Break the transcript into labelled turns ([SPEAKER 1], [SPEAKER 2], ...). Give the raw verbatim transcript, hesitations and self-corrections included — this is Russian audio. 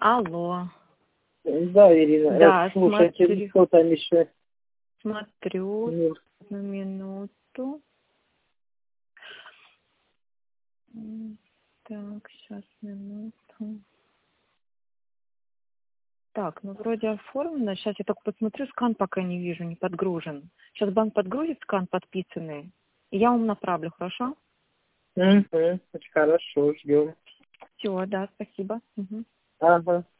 [SPEAKER 1] Алло.
[SPEAKER 2] Да, Ирина.
[SPEAKER 1] Да,
[SPEAKER 2] Слушайте,
[SPEAKER 1] смотрю.
[SPEAKER 2] что там еще?
[SPEAKER 1] Смотрю.
[SPEAKER 2] Ну,
[SPEAKER 1] На минуту. М, Так, сейчас, минуту. Так, ну вроде оформлено. Сейчас я только посмотрю, скан пока не вижу, не подгружен. Сейчас банк подгрузит скан подписанный, и я вам направлю, хорошо?
[SPEAKER 2] мгм. Очень хорошо, ждем.
[SPEAKER 1] Все, да, спасибо. Мгм.
[SPEAKER 2] Ага.